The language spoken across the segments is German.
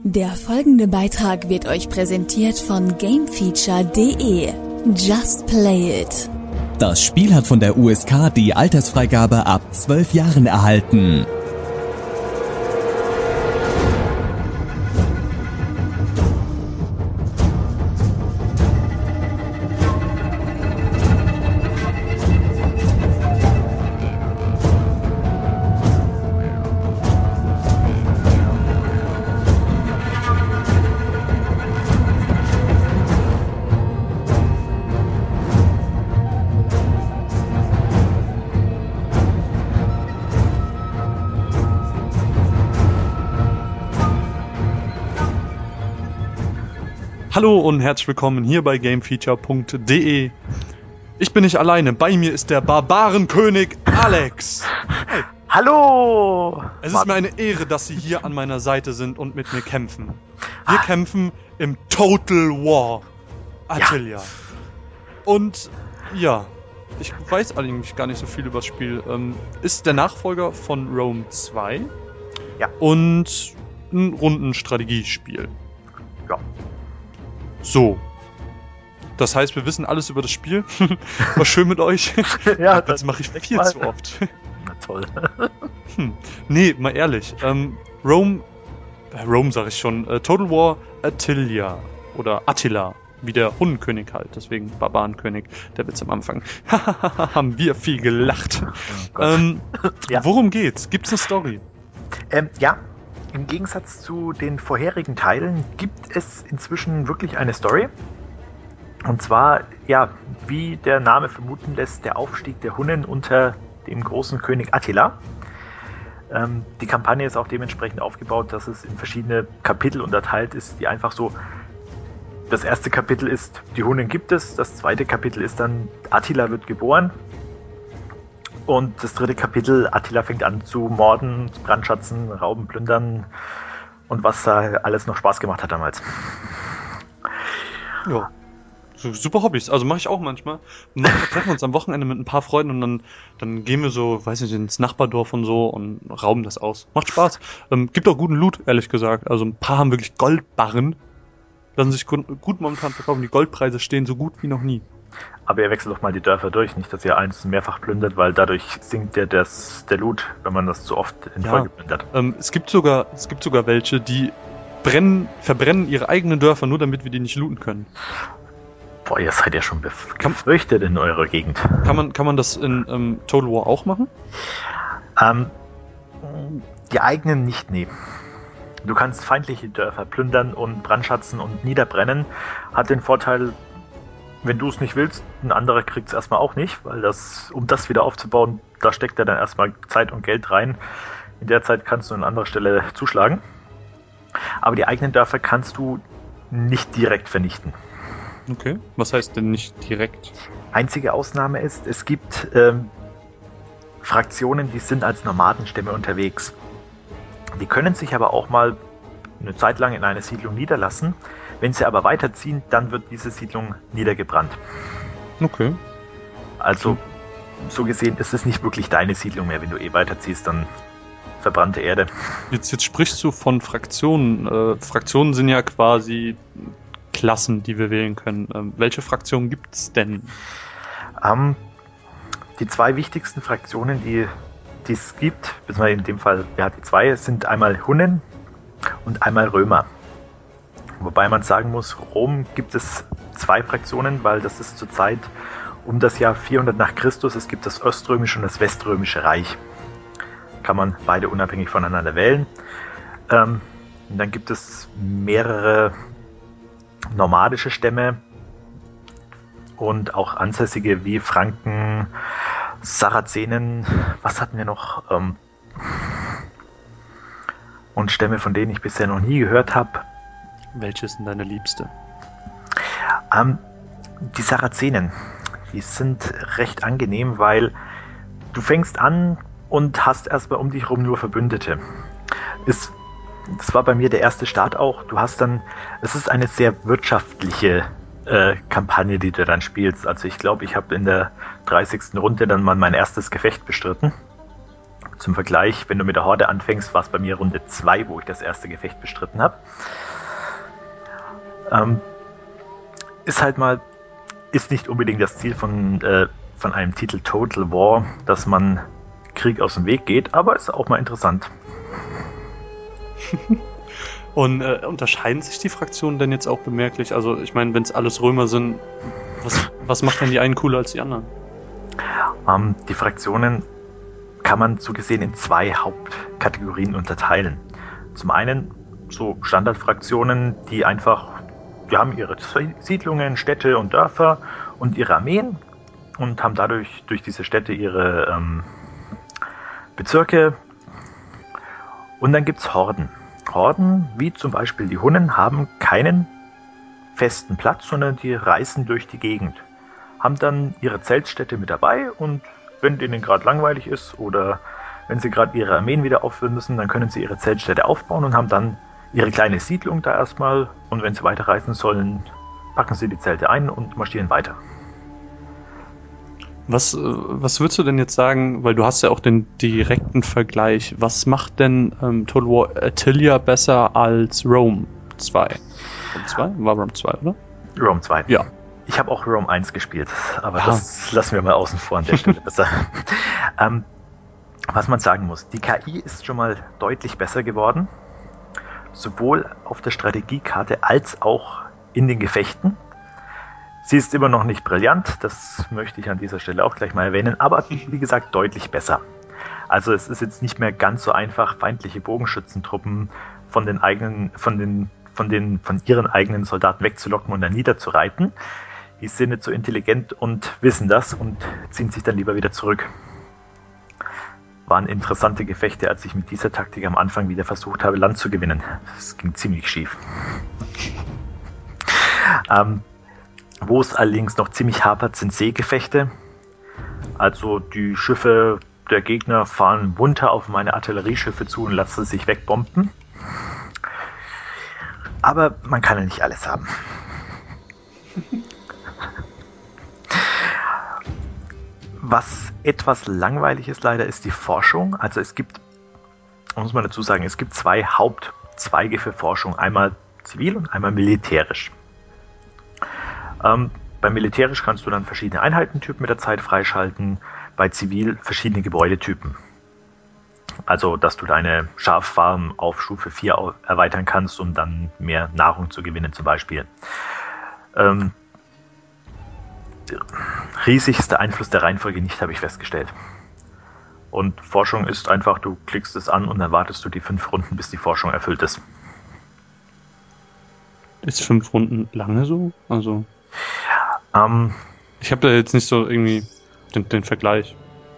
Der folgende Beitrag wird euch präsentiert von Gamefeature.de. Just play it. Das Spiel hat von der USK die Altersfreigabe ab 12 Jahren erhalten. Hallo und herzlich willkommen hier bei Gamefeature.de. Ich bin nicht alleine, bei mir ist der Barbarenkönig Alex. Hey. Hallo! Es ist mir eine Ehre, dass Sie hier an meiner Seite sind und mit mir kämpfen. Wir kämpfen im Total War Attilia. Ja. Und ja, ich weiß eigentlich gar nicht so viel über das Spiel. Ist der Nachfolger von Rome 2 und ein Rundenstrategiespiel. Ja. So. Das heißt, wir wissen alles über das Spiel. War schön mit euch. Ja, das mache ich viel zu oft. Na toll. Nee, mal ehrlich. Rome sag ich schon. Total War Attilia. Oder Attila. Wie der Hundenkönig halt. Deswegen Barbarenkönig. Der Witz am Anfang. Haben wir viel gelacht. Ja. Worum geht's? Gibt's eine Story? Ja. Im Gegensatz zu den vorherigen Teilen gibt es inzwischen wirklich eine Story. Und zwar, ja, wie der Name vermuten lässt, der Aufstieg der Hunnen unter dem großen König Attila. Die Kampagne ist auch dementsprechend aufgebaut, dass es in verschiedene Kapitel unterteilt ist, die einfach so... Das erste Kapitel ist, die Hunnen gibt es. Das zweite Kapitel ist dann, Attila wird geboren. Und das dritte Kapitel, Attila fängt an zu morden, brandschatzen, rauben, plündern und was da alles noch Spaß gemacht hat damals. Ja, so, super Hobbys. Also mache ich auch manchmal. Wir treffen uns am Wochenende mit ein paar Freunden und dann gehen wir so, weiß nicht, ins Nachbardorf und so und rauben das aus. Macht Spaß. Gibt auch guten Loot, ehrlich gesagt. Also ein paar haben wirklich Goldbarren. Lassen sich gut momentan verkaufen. Die Goldpreise stehen so gut wie noch nie. Aber ihr wechselt doch mal die Dörfer durch, nicht, dass ihr eins mehrfach plündert, weil dadurch sinkt ja der Loot, wenn man das zu oft in Folge plündert. Es gibt sogar welche, die verbrennen ihre eigenen Dörfer, nur damit wir die nicht looten können. Boah, ihr seid ja schon gefürchtet in eurer Gegend. Kann man das in Total War auch machen? Die eigenen nicht, nee. Du kannst feindliche Dörfer plündern und brandschatzen und niederbrennen. Hat den Vorteil, wenn du es nicht willst, ein anderer kriegt es erstmal auch nicht, weil um das wieder aufzubauen, da steckt er dann erstmal Zeit und Geld rein. In der Zeit kannst du an anderer Stelle zuschlagen. Aber die eigenen Dörfer kannst du nicht direkt vernichten. Okay, was heißt denn nicht direkt? Einzige Ausnahme ist, es gibt Fraktionen, die sind als Nomadenstämme unterwegs. Die können sich aber auch mal eine Zeit lang in einer Siedlung niederlassen. Wenn sie aber weiterziehen, dann wird diese Siedlung niedergebrannt. Okay. Also, so gesehen ist es nicht wirklich deine Siedlung mehr. Wenn du weiterziehst, dann verbrannte Erde. Jetzt sprichst du von Fraktionen. Fraktionen sind ja quasi Klassen, die wir wählen können. Welche Fraktionen gibt es denn? Die zwei wichtigsten Fraktionen, die es gibt, beziehungsweise in dem Fall, die zwei, sind einmal Hunnen und einmal Römer. Wobei man sagen muss, Rom gibt es zwei Fraktionen, weil das ist zurzeit um das Jahr 400 nach Christus. Es gibt das Oströmische und das Weströmische Reich. Kann man beide unabhängig voneinander wählen. Und dann gibt es mehrere nomadische Stämme und auch ansässige wie Franken, Sarazenen, was hatten wir noch? Und Stämme, von denen ich bisher noch nie gehört habe. Welche ist denn deine Liebste? Die Sarazenen, die sind recht angenehm, weil du fängst an und hast erstmal um dich herum nur Verbündete. Das war bei mir der erste Start auch. Es ist eine sehr wirtschaftliche Kampagne, die du dann spielst. Also ich glaube, ich habe in der 30. Runde dann mal mein erstes Gefecht bestritten. Zum Vergleich, wenn du mit der Horde anfängst, war es bei mir Runde 2, wo ich das erste Gefecht bestritten habe. Ist nicht unbedingt das Ziel von einem Titel Total War, dass man Krieg aus dem Weg geht, aber ist auch mal interessant. Und unterscheiden sich die Fraktionen denn jetzt auch bemerklich? Also ich meine, wenn es alles Römer sind, was macht denn die einen cooler als die anderen? Die Fraktionen kann man so gesehen in 2 Hauptkategorien unterteilen. Zum einen so Standardfraktionen, die haben ihre Siedlungen, Städte und Dörfer und ihre Armeen und haben dadurch durch diese Städte ihre Bezirke. Und dann gibt es Horden. Horden, wie zum Beispiel die Hunnen, haben keinen festen Platz, sondern die reisen durch die Gegend. Haben dann ihre Zeltstätte mit dabei und wenn denen gerade langweilig ist oder wenn sie gerade ihre Armeen wieder auffüllen müssen, dann können sie ihre Zeltstätte aufbauen und haben dann ihre kleine Siedlung da erstmal und wenn sie weiterreisen sollen, packen sie die Zelte ein und marschieren weiter. Was würdest du denn jetzt sagen, weil du hast ja auch den direkten Vergleich, was macht denn Total War Attilia besser als Rome 2? Rome 2? War Rome 2, oder? Rome 2. Ja. Ich habe auch Rome 1 gespielt, aber das lassen wir mal außen vor an der Stelle besser. Was man sagen muss, die KI ist schon mal deutlich besser geworden, sowohl auf der Strategiekarte als auch in den Gefechten. Sie ist immer noch nicht brillant, das möchte ich an dieser Stelle auch gleich mal erwähnen, aber wie gesagt deutlich besser. Also es ist jetzt nicht mehr ganz so einfach, feindliche Bogenschützentruppen von ihren eigenen Soldaten wegzulocken und dann niederzureiten. Die sind nicht so intelligent und wissen das und ziehen sich dann lieber wieder zurück. Waren interessante Gefechte, als ich mit dieser Taktik am Anfang wieder versucht habe, Land zu gewinnen. Das ging ziemlich schief. Wo es allerdings noch ziemlich hapert, sind Seegefechte. Also die Schiffe der Gegner fahren munter auf meine Artillerieschiffe zu und lassen sich wegbomben. Aber man kann ja nicht alles haben. Was etwas langweilig ist leider, ist die Forschung. Also es gibt, muss man dazu sagen, es gibt 2 Hauptzweige für Forschung. Einmal zivil und einmal militärisch. Bei militärisch kannst du dann verschiedene Einheitentypen mit der Zeit freischalten, bei zivil verschiedene Gebäudetypen. Also, dass du deine Schaffarm auf Stufe 4 erweitern kannst, um dann mehr Nahrung zu gewinnen zum Beispiel. Riesigster Einfluss der Reihenfolge nicht, habe ich festgestellt. Und Forschung ist einfach, du klickst es an und dann wartest du die 5 Runden, bis die Forschung erfüllt ist. Ist 5 Runden lange so? Also ich habe da jetzt nicht so irgendwie den Vergleich.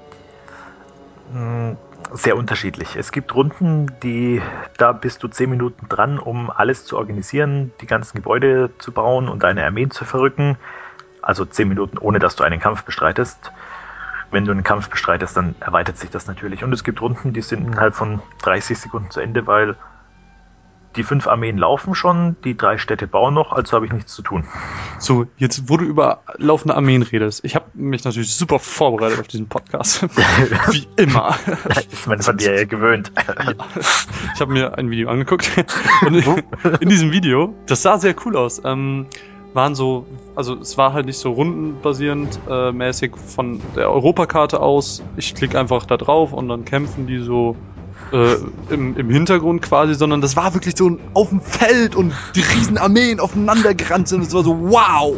Sehr unterschiedlich. Es gibt Runden, da bist du 10 Minuten dran, um alles zu organisieren, die ganzen Gebäude zu bauen und deine Armeen zu verrücken. Also 10 Minuten, ohne dass du einen Kampf bestreitest. Wenn du einen Kampf bestreitest, dann erweitert sich das natürlich. Und es gibt Runden, die sind innerhalb von 30 Sekunden zu Ende, weil die 5 Armeen laufen schon, die 3 Städte bauen noch, also habe ich nichts zu tun. So, jetzt wo du über laufende Armeen redest, ich habe mich natürlich super vorbereitet auf diesen Podcast. Wie immer. Ich meine, das hat dir ja gewöhnt. Ja. Ich habe mir ein Video angeguckt und in diesem Video, das sah sehr cool aus, waren so, also es war halt nicht so rundenbasierend mäßig von der Europakarte aus. Ich klicke einfach da drauf und dann kämpfen die so im Hintergrund quasi, sondern das war wirklich so auf dem Feld und die riesen Armeen aufeinander gerannt sind und es war so, wow!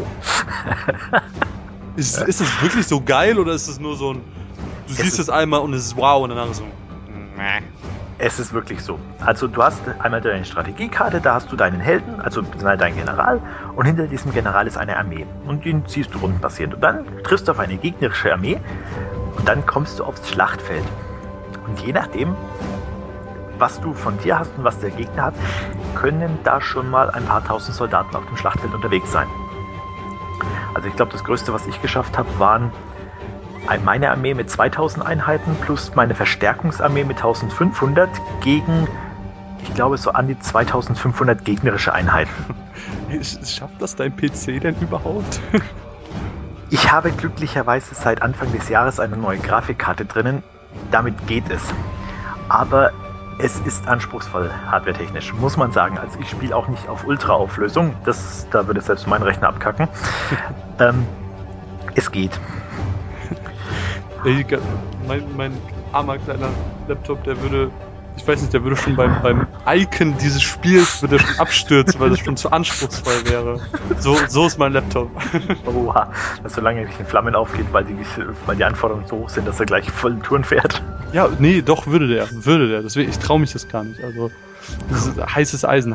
Ist das wirklich so geil oder ist es nur so ein, du siehst es einmal und es ist wow und danach so, meh. Es ist wirklich so. Also du hast einmal deine Strategiekarte, da hast du deinen Helden, also deinen General und hinter diesem General ist eine Armee und den ziehst du rundenbasierend und dann triffst du auf eine gegnerische Armee und dann kommst du aufs Schlachtfeld. Und je nachdem, was du von dir hast und was der Gegner hat, können da schon mal ein paar tausend Soldaten auf dem Schlachtfeld unterwegs sein. Also ich glaube, das Größte, was ich geschafft habe, waren meine Armee mit 2000 Einheiten plus meine Verstärkungsarmee mit 1500 gegen, ich glaube, so an die 2500 gegnerische Einheiten. Schafft das dein PC denn überhaupt? Ich habe glücklicherweise seit Anfang des Jahres eine neue Grafikkarte drinnen. damit geht es. Aber es ist anspruchsvoll, hardwaretechnisch, muss man sagen. Also ich spiele auch nicht auf Ultra-Auflösung, da würde selbst mein Rechner abkacken. Es geht. Mein armer kleiner Laptop, der würde schon beim Icon dieses Spiels würde schon abstürzen, weil das schon zu anspruchsvoll wäre. So ist mein Laptop. Oha, dass so lange nicht in Flammen aufgeht, weil die Anforderungen so hoch sind, dass er gleich voll Touren fährt. Ja, nee, doch, würde der. Deswegen, ich traue mich das gar nicht. Also, das ist heißes Eisen.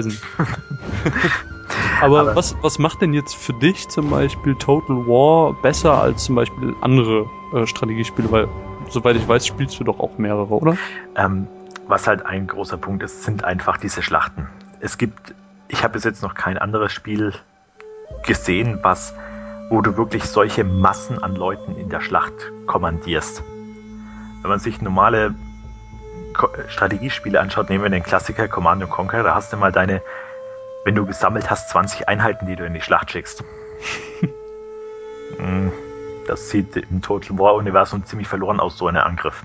Aber was macht denn jetzt für dich zum Beispiel Total War besser als zum Beispiel andere Strategiespiele? Weil, soweit ich weiß, spielst du doch auch mehrere, oder? Was halt ein großer Punkt ist, sind einfach diese Schlachten. Ich habe bis jetzt noch kein anderes Spiel gesehen, wo du wirklich solche Massen an Leuten in der Schlacht kommandierst. Wenn man sich normale Strategiespiele anschaut, nehmen wir den Klassiker Command & Conquer, da hast du mal wenn du gesammelt hast, 20 Einheiten, die du in die Schlacht schickst. Das sieht im Total War-Universum ziemlich verloren aus, so ein Angriff.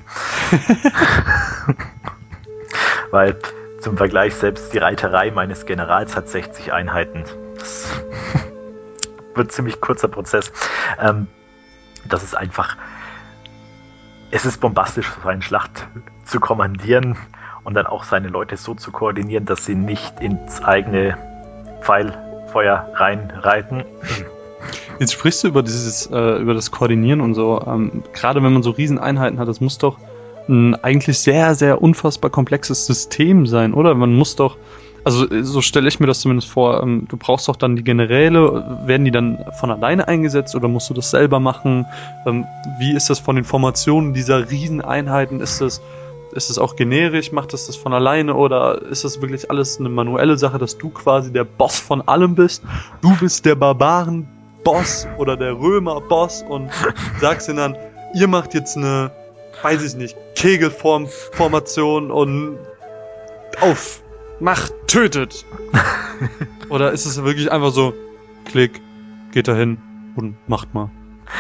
Weil zum Vergleich, selbst die Reiterei meines Generals hat 60 Einheiten. Das wird ein ziemlich kurzer Prozess. Das ist einfach... Es ist bombastisch, so eine Schlacht zu kommandieren und dann auch seine Leute so zu koordinieren, dass sie nicht ins eigene Pfeilfeuer reinreiten. Jetzt sprichst du über das Koordinieren und so. Gerade wenn man so Rieseneinheiten hat, das muss doch ein eigentlich sehr, sehr unfassbar komplexes System sein, oder? Man muss doch, also so stelle ich mir das zumindest vor, du brauchst doch dann die Generäle, werden die dann von alleine eingesetzt oder musst du das selber machen? Wie ist das von den Formationen dieser Rieseneinheiten? Ist das auch generisch? Macht das von alleine oder ist das wirklich alles eine manuelle Sache, dass du quasi der Boss von allem bist? Du bist der Barbaren-Boss oder der Römer-Boss und sagst ihnen dann, ihr macht jetzt eine, weiß ich nicht, Kegelformation und macht, tötet. Oder ist es wirklich einfach so, klick, geht dahin und macht mal?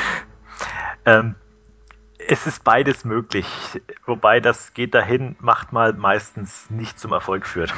Es ist beides möglich, wobei das geht dahin, macht mal meistens nicht zum Erfolg führt.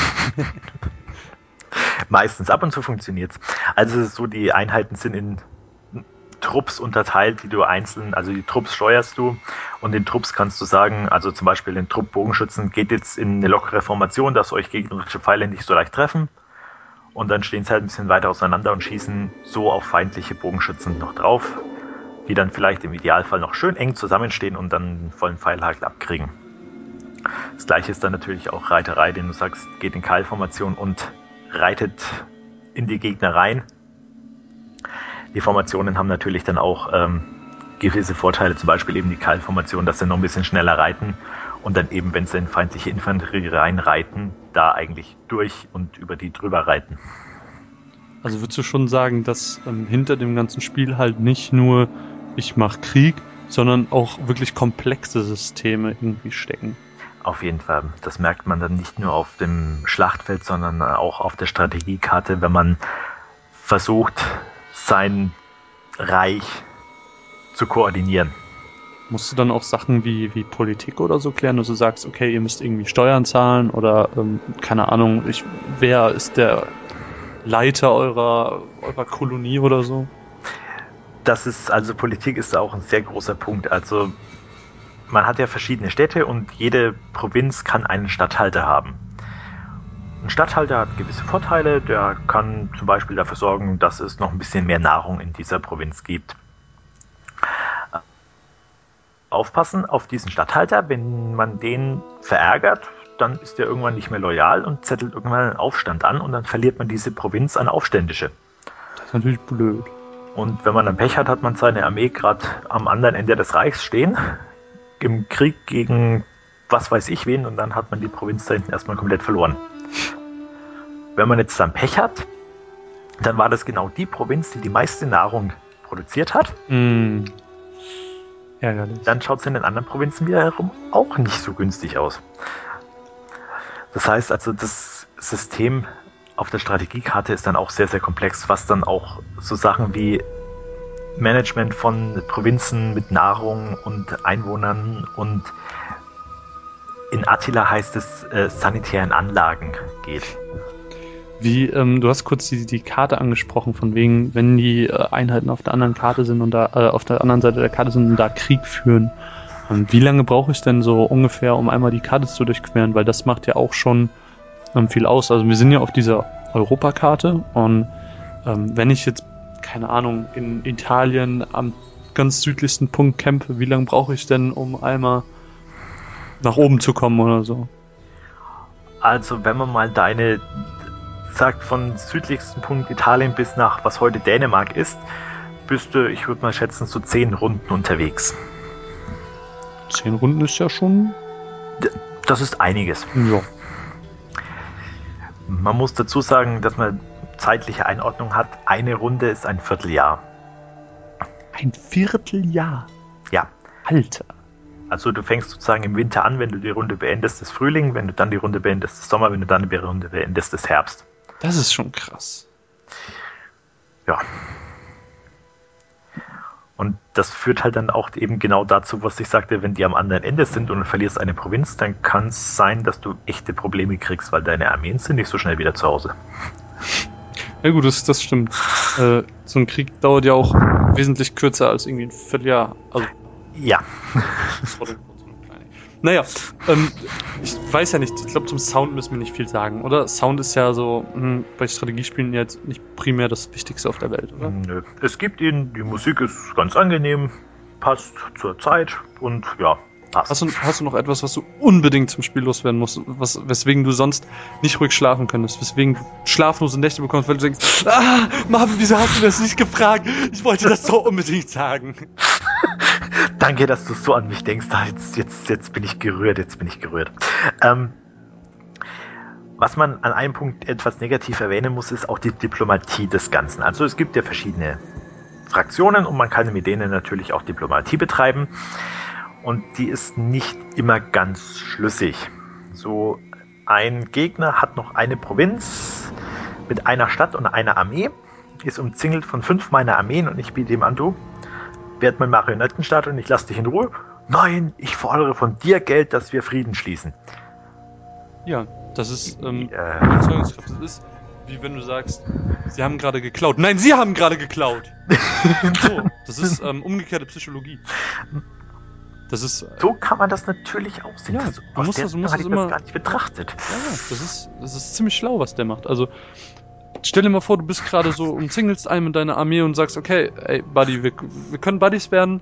Meistens, ab und zu funktioniert's. Also so, die Einheiten sind in Trupps unterteilt, die du einzeln, also die Trupps steuerst du und den Trupps kannst du sagen, also zum Beispiel den Trupp Bogenschützen geht jetzt in eine lockere Formation, dass euch gegnerische Pfeile nicht so leicht treffen und dann stehen sie halt ein bisschen weiter auseinander und schießen so auf feindliche Bogenschützen noch drauf, die dann vielleicht im Idealfall noch schön eng zusammenstehen und dann einen vollen Pfeilhagel abkriegen. Das gleiche ist dann natürlich auch Reiterei, den du sagst, geht in Keilformation und reitet in die Gegner rein. Die Formationen haben natürlich dann auch gewisse Vorteile, zum Beispiel eben die Keilformation, dass sie noch ein bisschen schneller reiten und dann eben, wenn sie in feindliche Infanterie reinreiten, da eigentlich durch und über die drüber reiten. Also würdest du schon sagen, dass hinter dem ganzen Spiel halt nicht nur ich mache Krieg, sondern auch wirklich komplexe Systeme irgendwie stecken? Auf jeden Fall. Das merkt man dann nicht nur auf dem Schlachtfeld, sondern auch auf der Strategiekarte, wenn man versucht, sein Reich zu koordinieren. Musst du dann auch Sachen wie Politik oder so klären, dass du sagst, okay, ihr müsst irgendwie Steuern zahlen oder keine Ahnung, wer ist der Leiter eurer Kolonie oder so? Politik ist auch ein sehr großer Punkt. Also man hat ja verschiedene Städte und jede Provinz kann einen Statthalter haben. Ein Statthalter hat gewisse Vorteile, der kann zum Beispiel dafür sorgen, dass es noch ein bisschen mehr Nahrung in dieser Provinz gibt. Aufpassen auf diesen Statthalter, wenn man den verärgert, dann ist der irgendwann nicht mehr loyal und zettelt irgendwann einen Aufstand an und dann verliert man diese Provinz an Aufständische. Das ist natürlich blöd. Und wenn man dann Pech hat, hat man seine Armee gerade am anderen Ende des Reichs stehen, im Krieg gegen was weiß ich wen und dann hat man die Provinz da hinten erstmal komplett verloren. Wenn man jetzt dann Pech hat, dann war das genau die Provinz, die die meiste Nahrung produziert hat. Ärgerlich. Dann schaut es in den anderen Provinzen wiederum auch nicht so günstig aus. Das heißt also, das System auf der Strategiekarte ist dann auch sehr, sehr komplex, was dann auch so Sachen wie Management von Provinzen mit Nahrung und Einwohnern, und in Attila heißt es sanitären Anlagen geht. Du hast kurz die Karte angesprochen, von wegen, wenn die Einheiten auf der anderen Karte sind und da auf der anderen Seite der Karte sind und da Krieg führen. Wie lange brauche ich denn so ungefähr, um einmal die Karte zu durchqueren? Weil das macht ja auch schon viel aus. Also wir sind ja auf dieser Europakarte, und wenn ich jetzt, keine Ahnung, in Italien am ganz südlichsten Punkt campe, wie lange brauche ich denn, um einmal nach oben zu kommen oder so? Also wenn man mal sagt, von südlichsten Punkt Italien bis nach, was heute Dänemark ist, bist du, ich würde mal schätzen, so 10 Runden unterwegs. 10 Runden ist ja schon... Das ist einiges. Ja. Man muss dazu sagen, dass man zeitliche Einordnung hat. Eine Runde ist ein Vierteljahr. Ein Vierteljahr? Ja. Alter. Also du fängst sozusagen im Winter an, wenn du die Runde beendest, ist Frühling, wenn du dann die Runde beendest, ist Sommer, wenn du dann die Runde beendest, ist Herbst. Das ist schon krass. Ja. Und das führt halt dann auch eben genau dazu, was ich sagte, wenn die am anderen Ende sind und du verlierst eine Provinz, dann kann es sein, dass du echte Probleme kriegst, weil deine Armeen sind nicht so schnell wieder zu Hause. Ja gut, das stimmt. So ein Krieg dauert ja auch wesentlich kürzer als irgendwie ein Vierteljahr. Also, ja. Naja, ich weiß ja nicht, ich glaube zum Sound müssen wir nicht viel sagen, oder? Sound ist ja so bei Strategiespielen jetzt nicht primär das Wichtigste auf der Welt, oder? Nö. Es gibt ihn, die Musik ist ganz angenehm, passt zur Zeit und ja, passt. Hast du noch etwas, was du unbedingt zum Spiel loswerden musst, weswegen du sonst nicht ruhig schlafen könntest, weswegen du schlaflose Nächte bekommst, weil du denkst, Marvin, wieso hast du das nicht gefragt? Ich wollte das so unbedingt sagen. Danke, dass du so an mich denkst. Jetzt bin ich gerührt, was man an einem Punkt etwas negativ erwähnen muss, ist auch die Diplomatie des Ganzen. Also es gibt ja verschiedene Fraktionen und man kann mit denen natürlich auch Diplomatie betreiben. Und die ist nicht immer ganz schlüssig. So ein Gegner hat noch eine Provinz mit einer Stadt und einer Armee, ist umzingelt von 5 meiner Armeen und ich biete ihm an, du, werd mein Marionettenstaat und ich lasse dich in Ruhe. Nein, ich fordere von dir Geld, dass wir Frieden schließen. Ja, das ist Überzeugungskraft. Das ist, wie wenn du sagst, sie haben gerade geklaut. Nein, sie haben gerade geklaut. So, das ist umgekehrte Psychologie. Das ist... So kann man das natürlich auch sehen. Ja, also, du musst das immer gar nicht betrachtet. Ja, das ist ziemlich schlau, was der macht. Also, stell dir mal vor, du bist gerade so, umzingelst einen mit deiner Armee und sagst, okay, ey, Buddy, wir können Buddies werden.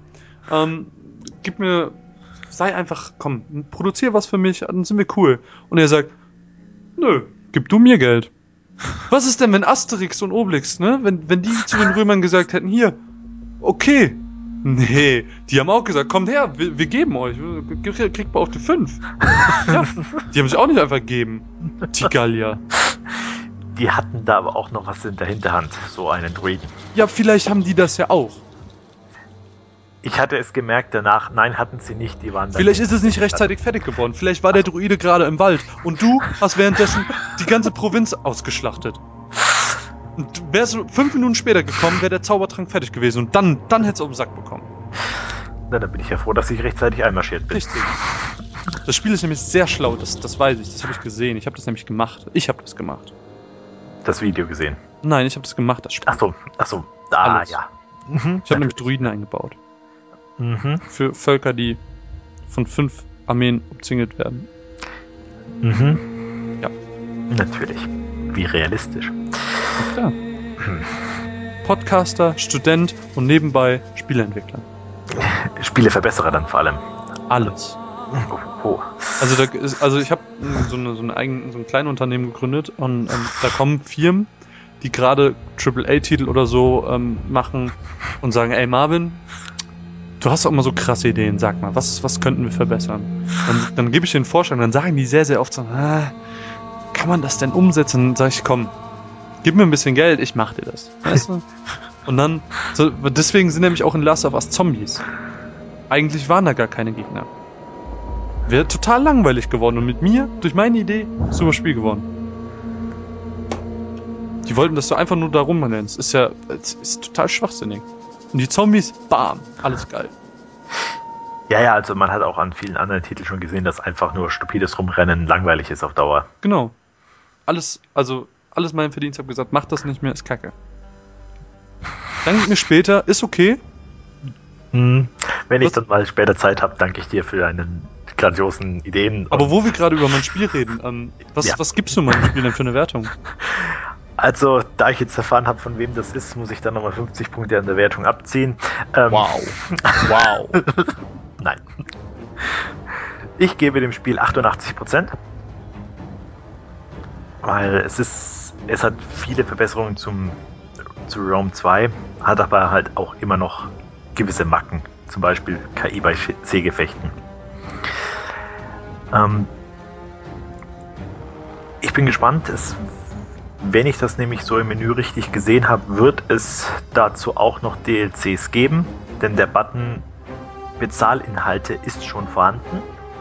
Sei einfach, komm, produzier was für mich, dann sind wir cool. Und er sagt, nö, gib du mir Geld. Was ist denn, wenn Asterix und Obelix, ne, wenn die zu den Römern gesagt hätten, hier, okay. Nee, die haben auch gesagt, kommt her, wir geben euch, kriegt mal auf die 5. Ja, die haben sich auch nicht einfach gegeben, die Gallier. Die hatten da aber auch noch was in der Hinterhand, so einen Druiden. Ja, vielleicht haben die das ja auch. Ich hatte es gemerkt danach, nein, hatten sie nicht, die waren da. Vielleicht ist es nicht rechtzeitig fertig geworden, vielleicht war der Druide gerade im Wald und du hast währenddessen die ganze Provinz ausgeschlachtet. Und wärst du 5 Minuten später gekommen, wäre der Zaubertrank fertig gewesen und dann hättest du auf den Sack bekommen. Na, dann bin ich ja froh, dass ich rechtzeitig einmarschiert bin. Richtig. Das Spiel ist nämlich sehr schlau, das weiß ich, das habe ich gesehen, ich habe das nämlich gemacht. Das Video gesehen? Nein, ich habe das gemacht, das Spiel. Ach so, alles. Ja. Ich habe nämlich Druiden eingebaut. Für Völker, die von 5 Armeen umzingelt werden. Ja. Natürlich. Wie realistisch. Na klar. Podcaster, Student und nebenbei Spieleentwickler. Spieleverbesserer dann vor allem. Alles. Oh. Also ich habe so ein kleines Unternehmen gegründet und da kommen Firmen, die gerade AAA-Titel oder so machen und sagen, ey Marvin, du hast doch immer so krasse Ideen, sag mal, was könnten wir verbessern? Und dann gebe ich den Vorschlag, dann sagen die sehr, sehr oft so, kann man das denn umsetzen? Und dann sage ich, komm, gib mir ein bisschen Geld, ich mach dir das. Weißt du? Und dann, deswegen sind nämlich auch in Last of Us Zombies. Eigentlich waren da gar keine Gegner. Wäre total langweilig geworden und mit mir, durch meine Idee, super Spiel geworden. Die wollten, dass du einfach nur da rumrennst. Ist total schwachsinnig. Und die Zombies, bam, alles geil. Ja, also man hat auch an vielen anderen Titeln schon gesehen, dass einfach nur stupides Rumrennen langweilig ist auf Dauer. Genau. Alles mein Verdienst. Ich habe gesagt, macht das nicht mehr, ist kacke. Danke mir später, ist okay. Wenn ich dann mal später Zeit habe, danke ich dir für deinen grandiosen Ideen. Aber wo wir gerade über mein Spiel reden, was gibst du meinem Spiel denn für eine Wertung? Also, da ich jetzt erfahren habe, von wem das ist, muss ich dann nochmal 50 Punkte an der Wertung abziehen. Wow. Nein. Ich gebe dem Spiel 88%. Weil es hat viele Verbesserungen zu Rome 2, hat aber halt auch immer noch gewisse Macken. Zum Beispiel KI bei Seegefechten. Ich bin gespannt. Wenn ich das nämlich so im Menü richtig gesehen habe, wird es dazu auch noch DLCs geben, denn der Button Bezahlinhalte ist schon vorhanden.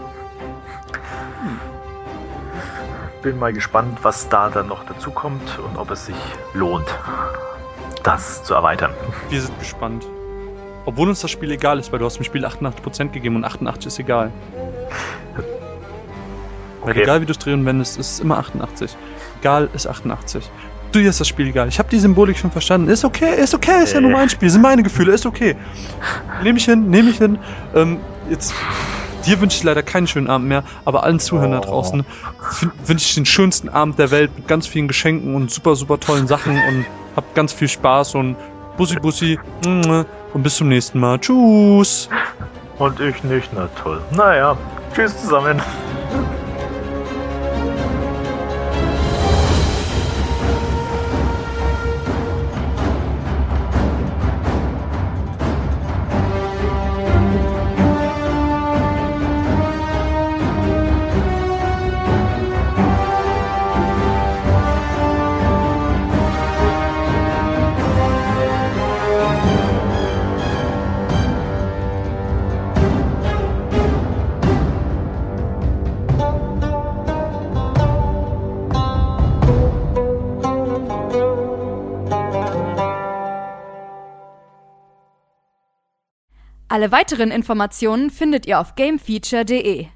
Bin mal gespannt, was da dann noch dazu kommt und ob es sich lohnt, das zu erweitern. Wir sind gespannt. Obwohl uns das Spiel egal ist, weil du hast dem Spiel 88% gegeben und 88 ist egal. Weil egal wie du es drehen und wendest, ist es immer 88. Egal ist 88. Du, dir ist das Spiel egal. Ich habe die Symbolik schon verstanden. Ist okay, ist ja nur mein Spiel, sind meine Gefühle, ist okay. Nehme ich hin. Jetzt, dir wünsche ich leider keinen schönen Abend mehr, aber allen Zuhörern da draußen wünsche ich den schönsten Abend der Welt mit ganz vielen Geschenken und super, super tollen Sachen und habt ganz viel Spaß und Bussi und bis zum nächsten Mal. Tschüss. Und ich nicht, na toll. Naja, tschüss zusammen. Alle weiteren Informationen findet ihr auf gamefeature.de.